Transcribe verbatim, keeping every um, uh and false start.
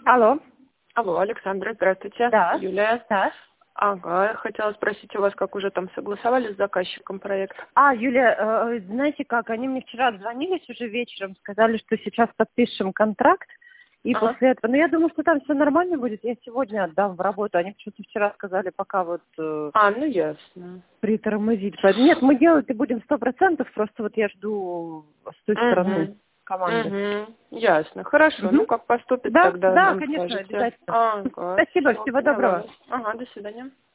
Алло. Алло, Александра, здравствуйте. Да. Юлия. Да. Ага, хотела спросить у вас, как уже там согласовали с заказчиком проект? А, Юля, э, знаете как, они мне вчера звонились уже вечером, сказали, что сейчас подпишем контракт, и Ага. после этого, ну я думаю, что там все нормально будет, я сегодня отдам в работу, они почему-то вчера сказали, пока вот э, А, ну ясно. притормозить. Поэтому- Нет, мы делать и будем сто процентов, просто вот я жду с той стороны Угу. команды. Угу. Ясно. Хорошо. Мгм. Ну, как поступит, Да, тогда да, нам конечно, скажете. обязательно. Ага, Спасибо, все, всего поняла доброго. вас. Ага, до свидания.